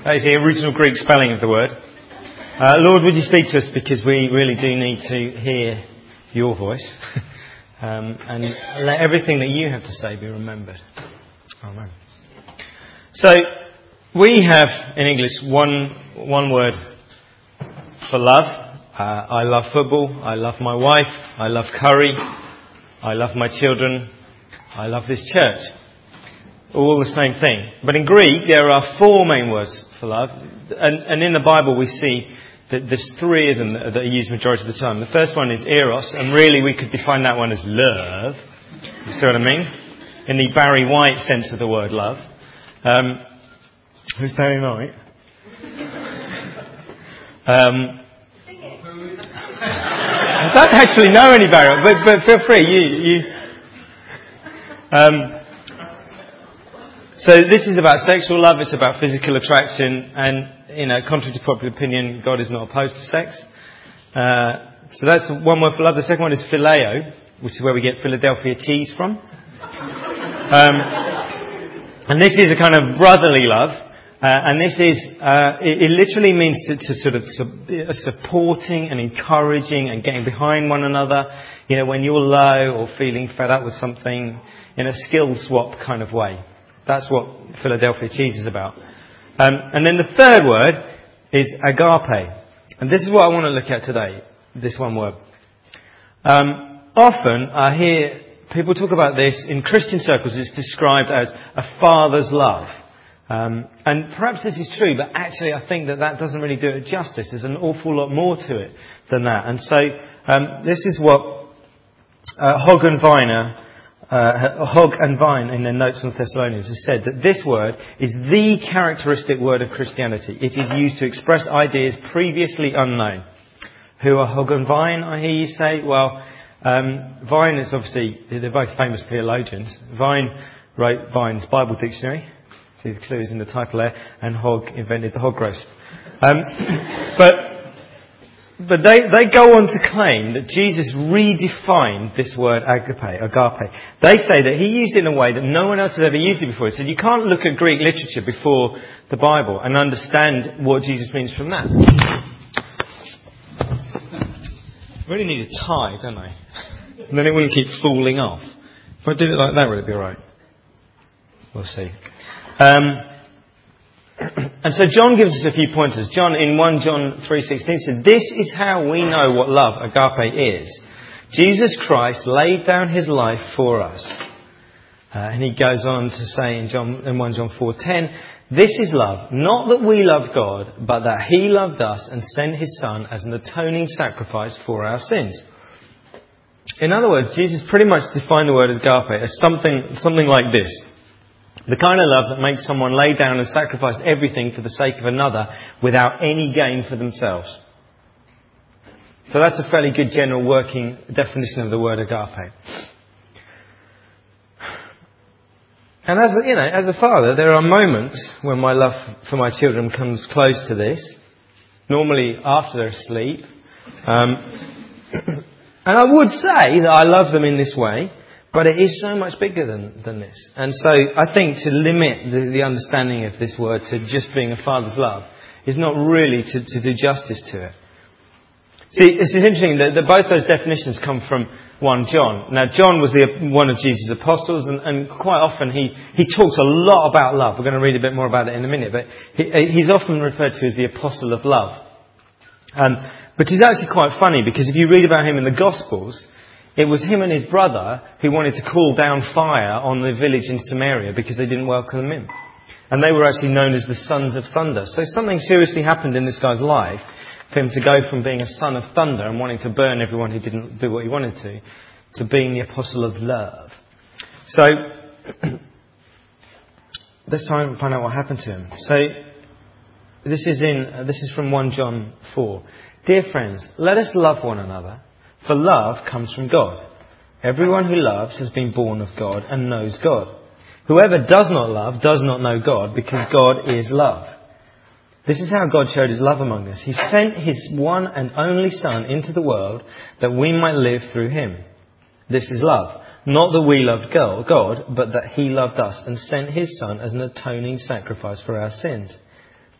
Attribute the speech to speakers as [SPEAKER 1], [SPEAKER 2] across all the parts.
[SPEAKER 1] That is the original Greek spelling of the word. Lord, would you speak to us, because we really do need to hear your voice. And let everything that you have to say be remembered. Amen. So, we have in English one word for love. I love football. I love my wife. I love curry. I love my children. I love this church. All the same thing. But in Greek, there are four main words for love. And in the Bible, we see that there's three of them that are used majority of the time. The first one is eros, and really we could define that one as love. You see what I mean? In the Barry White sense of the word love. Who's Barry White? I don't actually know any Barry, but feel free. So this is about sexual love. It's about physical attraction, and contrary to popular opinion, God is not opposed to sex. So that's one word for love. The second one is phileo, which is where we get Philadelphia cheese from. And this is a kind of brotherly love. And this is, it literally means to sort of supporting and encouraging and getting behind one another, when you're low or feeling fed up with something, in a skill swap kind of way. That's what Philadelphia cheese is about. And then the third word is agape. And this is what I want to look at today, this one word. Often I hear people talk about this in Christian circles. It's described as a father's love. And perhaps this is true, but actually I think that doesn't really do it justice. There's an awful lot more to it than that. And so this is what Hogg and Vine in their notes on Thessalonians has said, that this word is the characteristic word of Christianity. It is used to express ideas previously unknown. Who are Hogg and Vine, I hear you say? Well, Vine is obviously, they're both famous theologians. Vine wrote Vine's Bible Dictionary. See, the clue is in the title there. And Hogg invented the hog roast. But they go on to claim that Jesus redefined this word agape. They say that he used it in a way that no one else had ever used it before. He said you can't look at Greek literature before the Bible and understand what Jesus means from that. I really need a tie, don't I? And then it wouldn't keep falling off. If I did it like that, would it be alright? We'll see. And so John gives us a few pointers. John, in 1 John 3:16, said, "This is how we know what love, agape, is. Jesus Christ laid down his life for us." And he goes on to say in 1 John 4:10, "This is love, not that we loved God, but that he loved us and sent his Son as an atoning sacrifice for our sins." In other words, Jesus pretty much defined the word agape as something like this. The kind of love that makes someone lay down and sacrifice everything for the sake of another without any gain for themselves. So that's a fairly good general working definition of the word agape. And as a father, there are moments when my love for my children comes close to this. Normally after they're asleep. And I would say that I love them in this way. But it is so much bigger than this. And so I think to limit the understanding of this word to just being a father's love is not really to do justice to it. See, it's interesting that both those definitions come from 1 John. Now, John was one of Jesus' apostles, and quite often he talks a lot about love. We're going to read a bit more about it in a minute. But he's often referred to as the apostle of love. But he's actually quite funny, because if you read about him in the Gospels, it was him and his brother who wanted to call down fire on the village in Samaria because they didn't welcome him. And they were actually known as the Sons of Thunder. So something seriously happened in this guy's life for him to go from being a son of thunder and wanting to burn everyone who didn't do what he wanted to being the apostle of love. So let's try and find out what happened to him. So this is from 1 John 4. "Dear friends, let us love one another. For love comes from God. Everyone who loves has been born of God and knows God. Whoever does not love does not know God, because God is love. This is how God showed his love among us. He sent his one and only Son into the world that we might live through him. This is love. Not that we loved God, but that he loved us and sent his Son as an atoning sacrifice for our sins.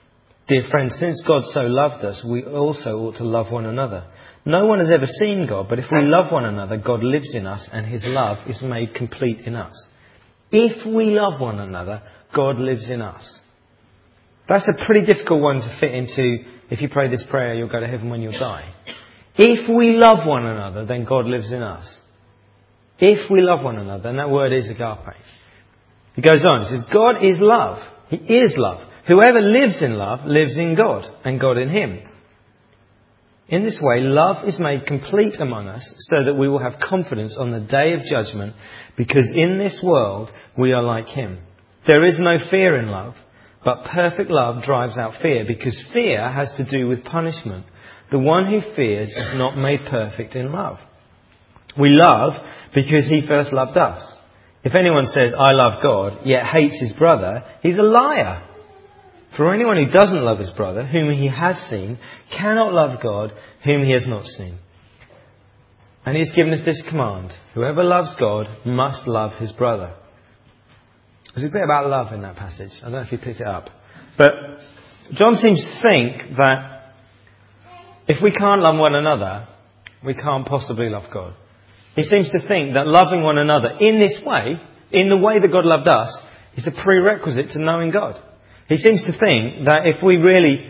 [SPEAKER 1] Dear friends, since God so loved us, we also ought to love one another. No one has ever seen God, but if we love one another, God lives in us and his love is made complete in us. If we love one another, God lives in us. That's a pretty difficult one to fit into, if you pray this prayer, you'll go to heaven when you die. If we love one another, then God lives in us. If we love one another, and that word is agape. He goes on, he says, God is love. He is love. Whoever lives in love lives in God, and God in him. In this way, love is made complete among us, so that we will have confidence on the day of judgment, because in this world we are like him. There is no fear in love, but perfect love drives out fear, because fear has to do with punishment. The one who fears is not made perfect in love. We love because he first loved us. If anyone says, I love God, yet hates his brother, he's a liar. For anyone who doesn't love his brother, whom he has seen, cannot love God, whom he has not seen. And he's given us this command. Whoever loves God must love his brother. There's a bit about love in that passage. I don't know if you picked it up. But John seems to think that if we can't love one another, we can't possibly love God. He seems to think that loving one another in this way, in the way that God loved us, is a prerequisite to knowing God. He seems to think that if we really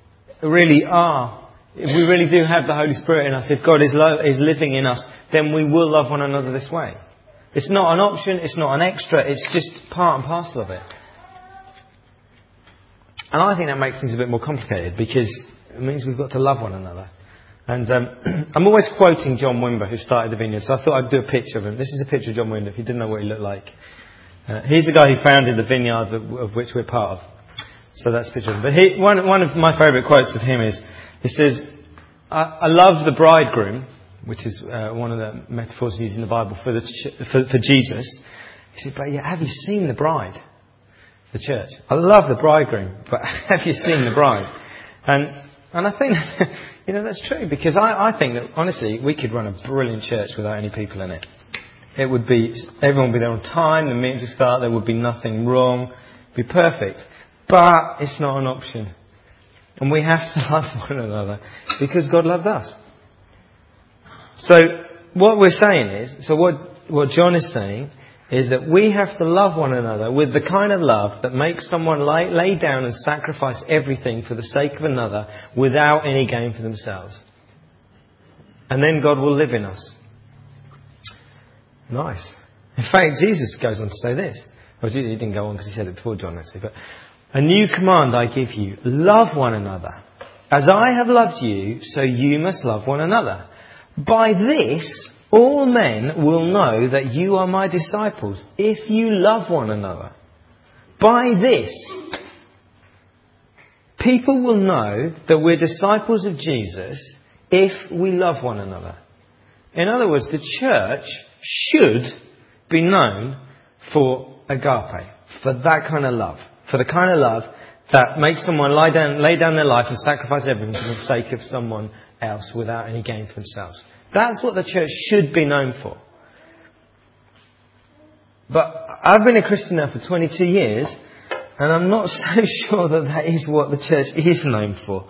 [SPEAKER 1] do have the Holy Spirit in us, if God is living in us, then we will love one another this way. It's not an option, it's not an extra, it's just part and parcel of it. And I think that makes things a bit more complicated, because it means we've got to love one another. And I'm always quoting John Wimber, who started the Vineyard, so I thought I'd do a picture of him. This is a picture of John Wimber, if you didn't know what he looked like. He's the guy who founded the Vineyard of which we're part of. So that's a picture of him. But one of my favourite quotes of him is, he says, I love the bridegroom, which is one of the metaphors used in the Bible for Jesus. He said, but yeah, have you seen the bride? The church. I love the bridegroom, but have you seen the bride? And I think, that's true, because I think that, honestly, we could run a brilliant church without any people in it. Everyone would be there on time, the meeting would start, there would be nothing wrong, it'd be perfect. But it's not an option. And we have to love one another, because God loved us. So what we're saying is, what John is saying is that we have to love one another with the kind of love that makes someone lay down and sacrifice everything for the sake of another without any gain for themselves. And then God will live in us. Nice. In fact, Jesus goes on to say this. Well, he didn't go on because he said it before John, actually. But a new command I give you, love one another. As I have loved you, so you must love one another. By this, all men will know that you are my disciples, if you love one another. By this, people will know that we're disciples of Jesus if we love one another. In other words, the church should be known for agape, for that kind of love, for the kind of love that makes someone lay down their life and sacrifice everything for the sake of someone else without any gain for themselves. That's what the church should be known for. But I've been a Christian now for 22 years, and I'm not so sure that is what the church is known for.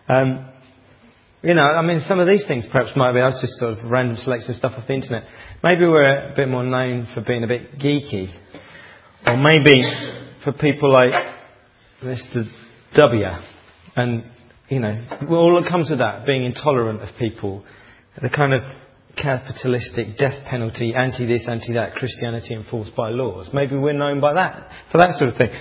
[SPEAKER 1] Some of these things perhaps might be, I was just sort of random selection of stuff off the internet. Maybe we're a bit more known for being a bit geeky. Or maybe for people like Mr. W. And, all that comes with that, being intolerant of people. The kind of capitalistic death penalty, anti-this, anti-that, Christianity enforced by laws. Maybe we're known by that, for that sort of thing.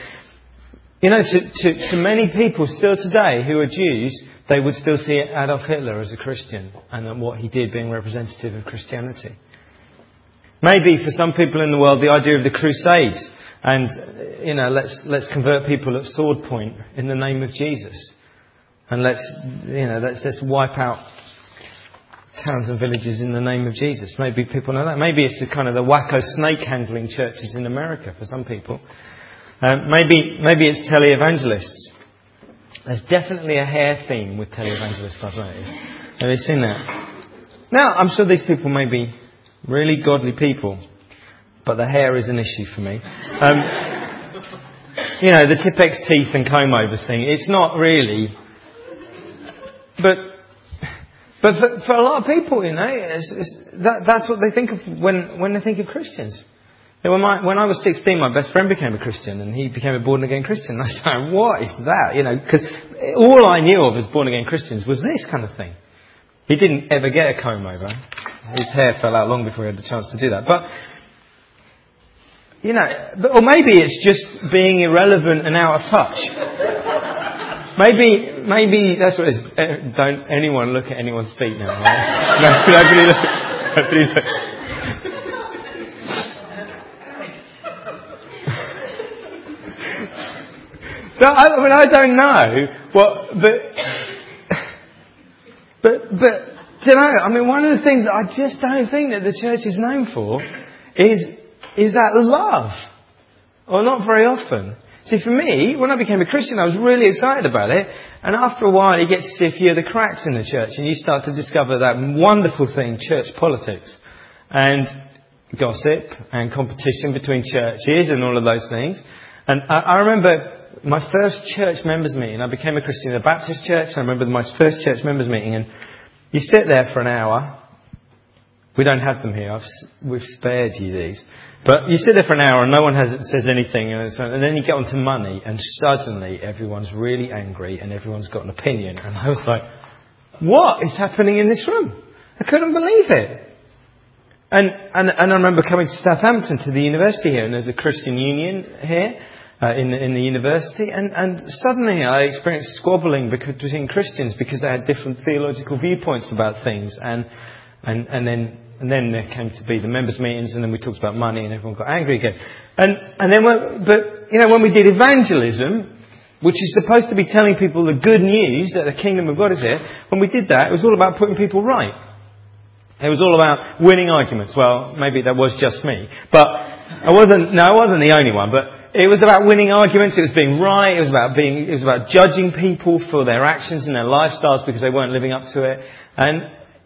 [SPEAKER 1] To many people still today who are Jews, they would still see Adolf Hitler as a Christian and what he did being representative of Christianity. Maybe for some people in the world, the idea of the Crusades and, let's convert people at sword point in the name of Jesus. And let's wipe out towns and villages in the name of Jesus. Maybe people know that. Maybe it's the kind of the wacko snake handling churches in America for some people. Maybe it's televangelists. There's definitely a hair theme with televangelists, I've noticed. Have you seen that? Now, I'm sure these people may be really godly people, but the hair is an issue for me. the Tipp-Ex teeth and comb over thing. It's not really. But for a lot of people, that's what they think of when they think of Christians. When I was 16, my best friend became a Christian, and he became a born-again Christian. I was like, what is that? Because all I knew of as born-again Christians was this kind of thing. He didn't ever get a comb over. His hair fell out long before he had the chance to do that. But, or maybe it's just being irrelevant and out of touch. Maybe that's what it is. Don't anyone look at anyone's feet now, right? Nobody look. So, I don't know one of the things I just don't think that the church is known for is that love. Or not very often. See, for me, when I became a Christian, I was really excited about it. And after a while, you get to see a few of the cracks in the church, and you start to discover that wonderful thing, church politics. And gossip, and competition between churches, and all of those things. And I remember my first church members meeting. I became a Christian in a Baptist church. I remember my first church members meeting, and you sit there for an hour. We don't have them here. We've spared you these. But you sit there for an hour and no one says anything. And then you get onto money, and suddenly everyone's really angry and everyone's got an opinion. And I was like, what is happening in this room? I couldn't believe it. And I remember coming to Southampton to the university here, and there's a Christian union here. In the university, and suddenly I experienced squabbling between Christians because they had different theological viewpoints about things, and then there came to be the members' meetings, and then we talked about money, and everyone got angry again. And then when we did evangelism, which is supposed to be telling people the good news that the kingdom of God is here, when we did that, it was all about putting people right. It was all about winning arguments. Well, maybe that was just me, but I wasn't the only one, but it was about winning arguments. It was being right. It was about judging people for their actions and their lifestyles because they weren't living up to it. And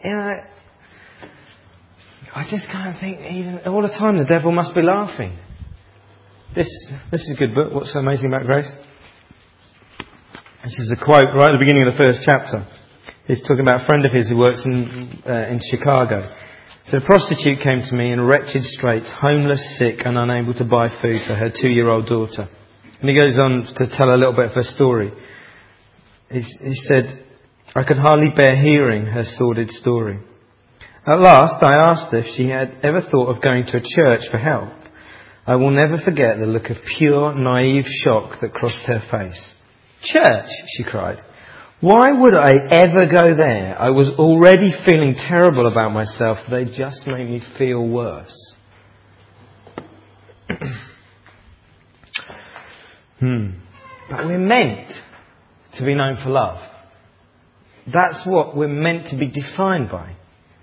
[SPEAKER 1] I just kind of think, even all the time, the devil must be laughing. This is a good book. What's so amazing about grace? This is a quote right at the beginning of the first chapter. He's talking about a friend of his who works in Chicago. So a prostitute came to me in wretched straits, homeless, sick and unable to buy food for her 2-year-old daughter. And he goes on to tell a little bit of her story. He said, I could hardly bear hearing her sordid story. At last I asked her if she had ever thought of going to a church for help. I will never forget the look of pure, naive shock that crossed her face. Church, she cried. Why would I ever go there? I was already feeling terrible about myself. They just made me feel worse. But we're meant to be known for love. That's what we're meant to be defined by.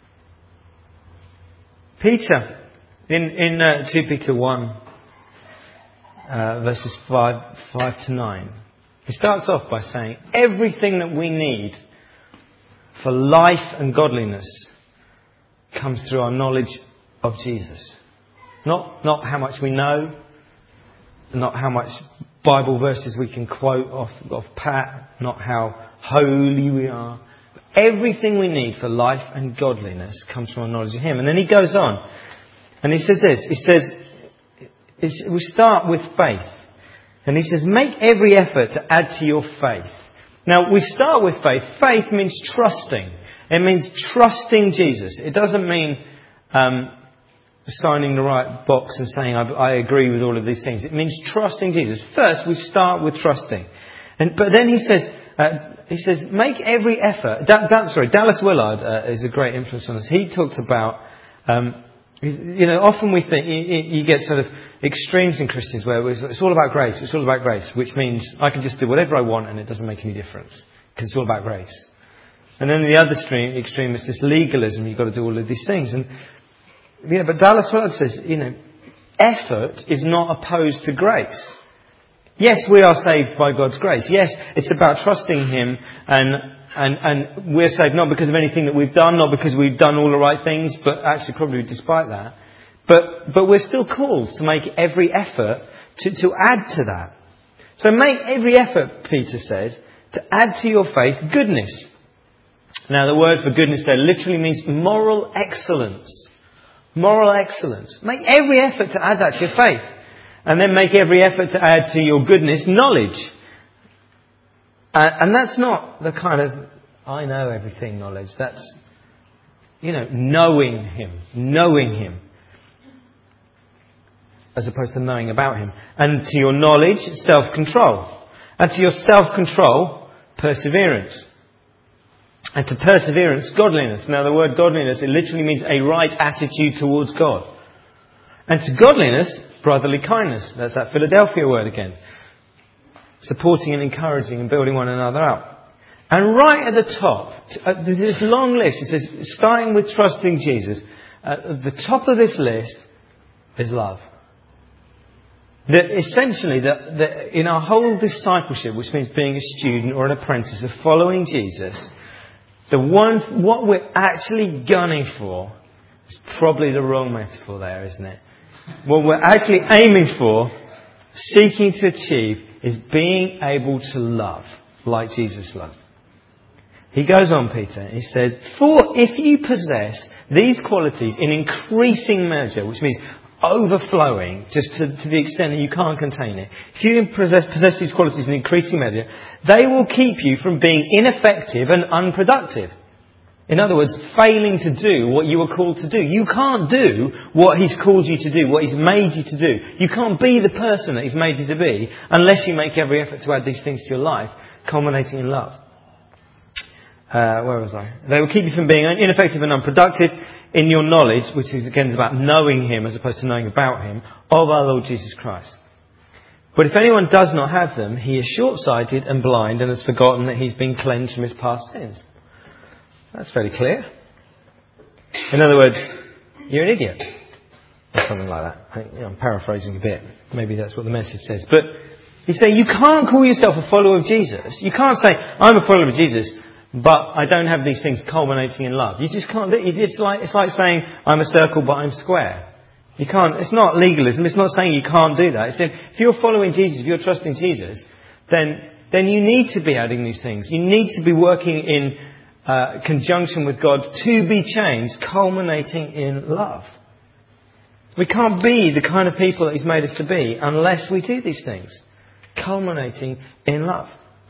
[SPEAKER 1] Peter, in 2 Peter 1, verses 5 to 9, he starts off by saying, everything that we need for life and godliness comes through our knowledge of Jesus. Not how much we know, not how much Bible verses we can quote off pat, not how holy we are. Everything we need for life and godliness comes from our knowledge of Him. And then he goes on, and he says this. He says, we start with faith. And he says, make every effort to add to your faith. Now, we start with faith. Faith means trusting. It means trusting Jesus. It doesn't mean signing the right box and saying, I agree with all of these things. It means trusting Jesus. First, we start with trusting. But then he says, make every effort. Dallas Willard is a great influence on us. He talks about... often we think you get sort of extremes in Christians where it's all about grace. It's all about grace, which means I can just do whatever I want and it doesn't make any difference because it's all about grace. And then the other extreme is this legalism. You've got to do all of these things. And but Dallas Willard says, effort is not opposed to grace. Yes, we are saved by God's grace. Yes, it's about trusting Him and we're saved not because of anything that we've done, not because we've done all the right things, but actually probably despite that. But we're still called to make every effort to add to that. So make every effort, Peter says, to add to your faith goodness. Now the word for goodness there literally means moral excellence. Moral excellence. Make every effort to add that to your faith. And then make every effort to add to your goodness knowledge. And that's not the kind of I know everything knowledge. That's, knowing Him. Knowing Him. As opposed to knowing about Him. And to your knowledge, self-control. And to your self-control, perseverance. And to perseverance, godliness. Now the word godliness, it literally means a right attitude towards God. And to godliness, brotherly kindness. That's that Philadelphia word again. Supporting and encouraging and building one another up. And right at the top, this long list, it says, starting with trusting Jesus. At the top of this list is love. That essentially, in our whole discipleship, which means being a student or an apprentice of following Jesus, what we're actually gunning for is probably the wrong metaphor there, isn't it? What we're actually aiming for, seeking to achieve, is being able to love like Jesus loved. He goes on, Peter, he says, for if you possess these qualities in increasing measure, which means overflowing, just to the extent that you can't contain it. If you possess these qualities in increasing measure, they will keep you from being ineffective and unproductive. In other words, failing to do what you were called to do. You can't do what He's called you to do, what He's made you to do. You can't be the person that He's made you to be unless you make every effort to add these things to your life, culminating in love. Where was I? They will keep you from being ineffective and unproductive in your knowledge, which is again about knowing Him as opposed to knowing about Him, of our Lord Jesus Christ. But if anyone does not have them, he is short-sighted and blind and has forgotten that he's been cleansed from his past sins. That's very clear. In other words, you're an idiot. Or something like that. I'm paraphrasing a bit. Maybe that's what the message says. But you say you can't call yourself a follower of Jesus. You can't say, I'm a follower of Jesus, but I don't have these things culminating in love. You just can't do it. It's like saying, I'm a circle, but I'm square. You can't. It's not legalism. It's not saying you can't do that. It's saying, if you're following Jesus, if you're trusting Jesus, then you need to be adding these things. You need to be working in conjunction with God to be changed, culminating in love. We can't be the kind of people that He's made us to be unless we do these things, culminating in love.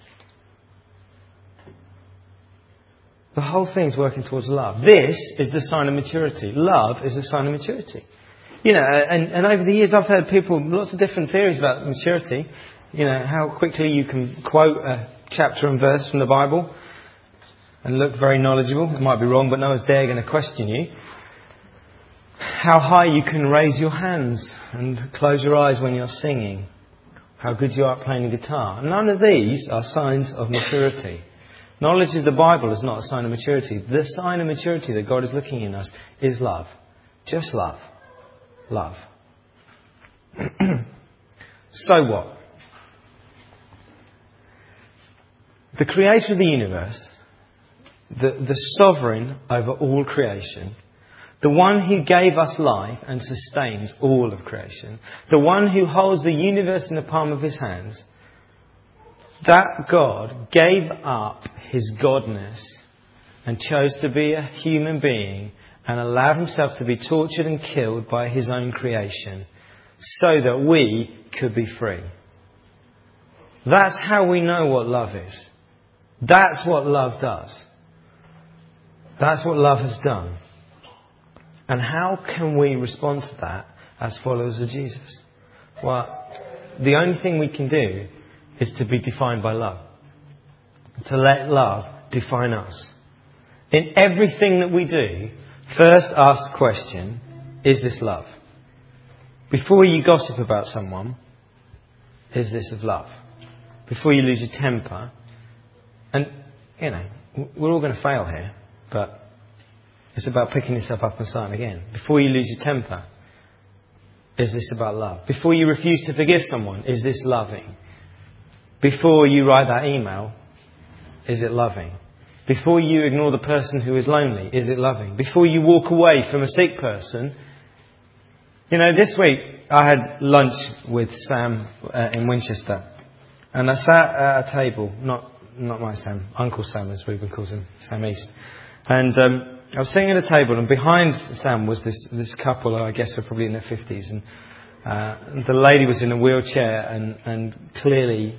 [SPEAKER 1] The whole thing's working towards love. This is the sign of maturity. Love is the sign of maturity. And over the years I've heard people, lots of different theories about maturity. How quickly you can quote a chapter and verse from the Bible and look very knowledgeable. It might be wrong, but no one's dare going to question you. How high you can raise your hands and close your eyes when you're singing. How good you are at playing the guitar. None of these are signs of maturity. Knowledge of the Bible is not a sign of maturity. The sign of maturity that God is looking in us is love. Just love. Love. So what? The creator of the universe, the sovereign over all creation, the one who gave us life and sustains all of creation, the one who holds the universe in the palm of His hands, that God gave up His godness and chose to be a human being and allowed Himself to be tortured and killed by His own creation so that we could be free. That's how we know what love is. That's what love does. That's what love has done. And how can we respond to that as followers of Jesus? Well, the only thing we can do is to be defined by love. To let love define us. In everything that we do, first ask the question, is this love? Before you gossip about someone, is this of love? Before you lose your temper, and, we're all going to fail here, but it's about picking yourself up and starting again. Before you lose your temper, is this about love? Before you refuse to forgive someone, is this loving? Before you write that email, is it loving? Before you ignore the person who is lonely, is it loving? Before you walk away from a sick person, this week I had lunch with Sam in Winchester. And I sat at a table, not my Sam, Uncle Sam as Ruben calls him, Sam East. And I was sitting at a table, and behind Sam was this couple, I guess were probably in their 50s. And the lady was in a wheelchair and clearly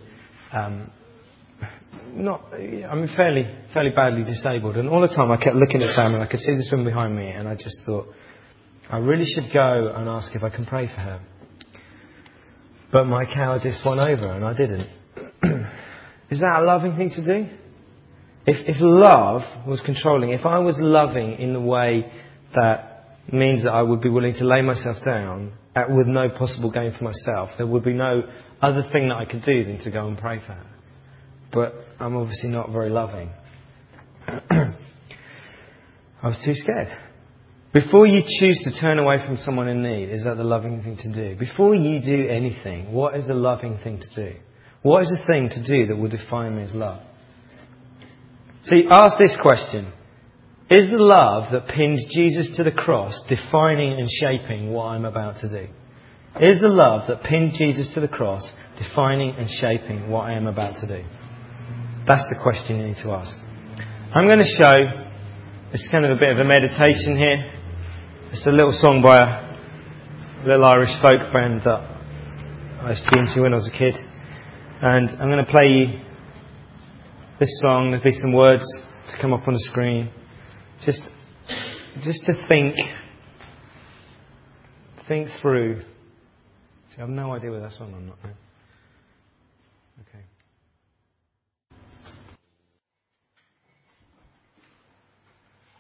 [SPEAKER 1] fairly badly disabled. And all the time I kept looking at Sam, and I could see this woman behind me, and I just thought, I really should go and ask if I can pray for her. But my cowardice won over, and I didn't. Is that a loving thing to do? If love was controlling, if I was loving in the way that means that I would be willing to lay myself down with no possible gain for myself, there would be no other thing that I could do than to go and pray for her. But I'm obviously not very loving. I was too scared. Before you choose to turn away from someone in need, is that the loving thing to do? Before you do anything, what is the loving thing to do? What is the thing to do that will define me as love? See, ask this question. Is the love that pinned Jesus to the cross defining and shaping what I'm about to do? Is the love that pinned Jesus to the cross defining and shaping what I am about to do? That's the question you need to ask. I'm going to show, it's kind of a bit of a meditation here. It's a little song by a little Irish folk band that I was tuned to when I was a kid. And I'm going to play you this song. There'll be some words to come up on the screen. Just to think through. See, I have no idea where that's on or not. Okay.